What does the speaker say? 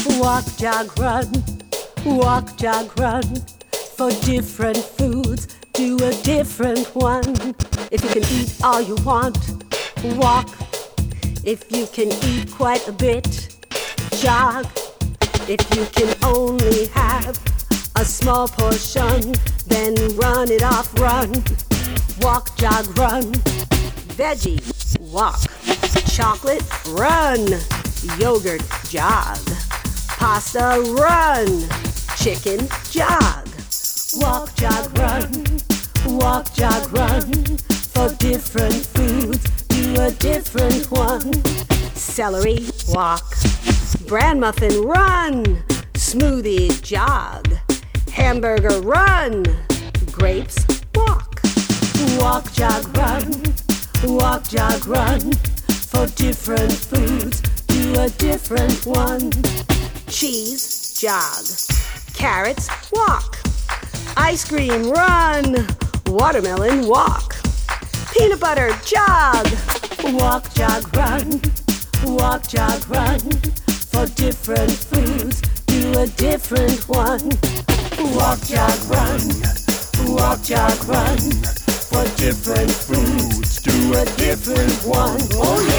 Walk, jog, run. Walk, jog, run. For different foods, do a different one. If you can eat all you want, walk. If you can eat quite a bit, jog. If you can only have a small portion, then run it off, run. Walk, jog, run. Veggie, walk. Chocolate, run. Yogurt, jog. Pasta, run. Chicken, jog. Walk, jog, run. Walk, jog, run. For different foods, do a different one. Celery, walk. Bran muffin, run. Smoothie, jog. Hamburger, run. Grapes, walk. Walk, jog, run. Walk, jog, run. For different foods, do a different one. Cheese, jog. Carrots, walk. Ice cream, run. Watermelon, walk. Peanut butter, jog. Walk, jog, run. Walk, jog, run. For different foods, do a different one. Walk, jog, run. Walk, jog, run. For different foods, do a different one. Oh, yeah.